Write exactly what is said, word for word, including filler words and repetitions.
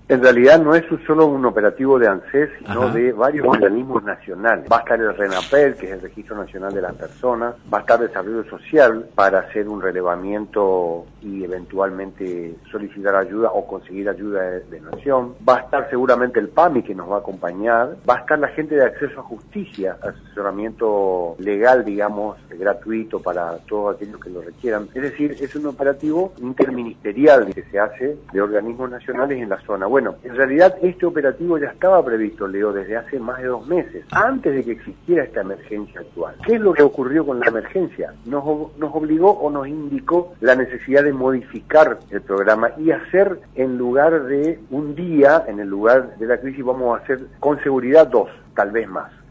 En realidad no es solo un operativo de ANSES, sino Ajá. de varios organismos nacionales. Va a estar el RENAPEL, que es el Registro Nacional de las Personas, va a estar Desarrollo Social para hacer un relevamiento y eventualmente solicitar ayuda o conseguir ayuda de, de nación. Va a estar seguramente el PAMI, que nos va a acompañar. Va a estar la gente de Acceso a Justicia, asesoramiento legal, digamos, gratuito para todos aquellos que lo requieran. Es decir, es un operativo interministerial que se hace de organismos nacionales en la zona. Bueno, en realidad este operativo ya estaba previsto, Leo, desde hace más de dos meses, antes de que existiera esta emergencia actual. ¿Qué es lo que ocurrió con la emergencia? Nos, nos obligó o nos indicó la necesidad de modificar el programa y hacer, en lugar de un día, en el lugar de la crisis, vamos a hacer con seguridad dos, tal vez más.